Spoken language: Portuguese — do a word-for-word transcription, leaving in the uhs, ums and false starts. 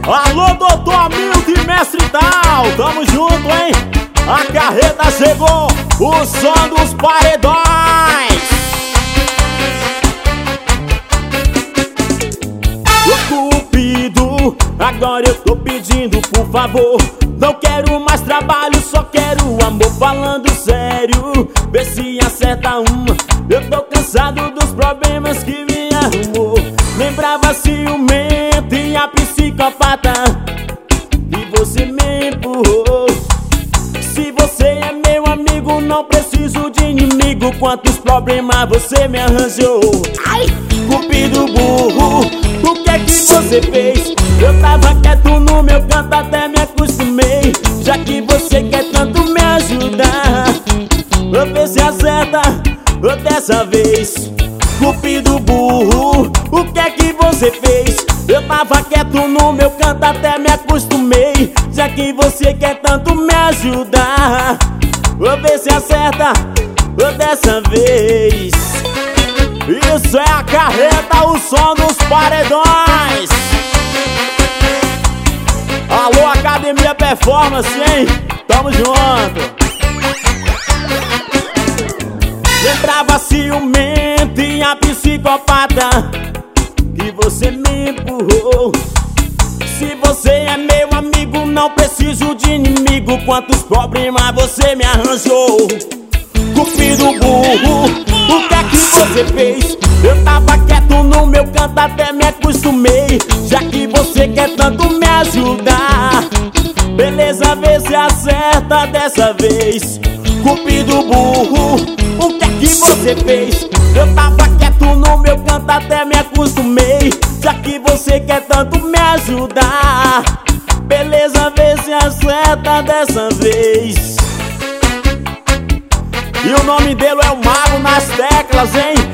Alô, doutor Hamilton e mestre Tal, tamo junto, hein? A carreta chegou, o som dos paredões. Ô Cupido, agora eu tô pedindo, por favor. Não quero mais trabalho, só quero amor. Falando sério, vê se acerta uma. Eu tô cansado dos problemas que me arrumou. Lembrava ciumento e a psicopata, e você me empurrou. Se você é meu amigo, não preciso de inimigo. Quantos problemas você me arranjou? Ai, Cupido burro, o que é que você fez? Eu tava quieto no meu canto, até me acostumei. Já que você quer tanto me ajudar, vou ver se acerta dessa vez. Cupido burro, o que é que você fez? Eu tava quieto no meu canto, até me acostumei. Já que você quer tanto me ajudar, vou ver se acerta dessa vez. Isso é a carreta, o som dos paredões. Alô, Academia Performance, hein? Tamo junto. Lembrava ciumento e a psicopata, que você me empurrou. Se você é meu amigo, não preciso de inimigo. Quantos problemas você me arranjou? Cupido burro, o que é que você fez? Eu tava quieto no meu canto, até me acostumei. Já que você quer tanto me ajudar, beleza, vê se acerta dessa vez. Cupido burro, o que é que você fez? Eu tava quieto no meu canto, até me acostumei. Já que você quer tanto me ajudar, beleza, vê se acerta dessa vez. E o nome dele é o Mago nas teclas, hein?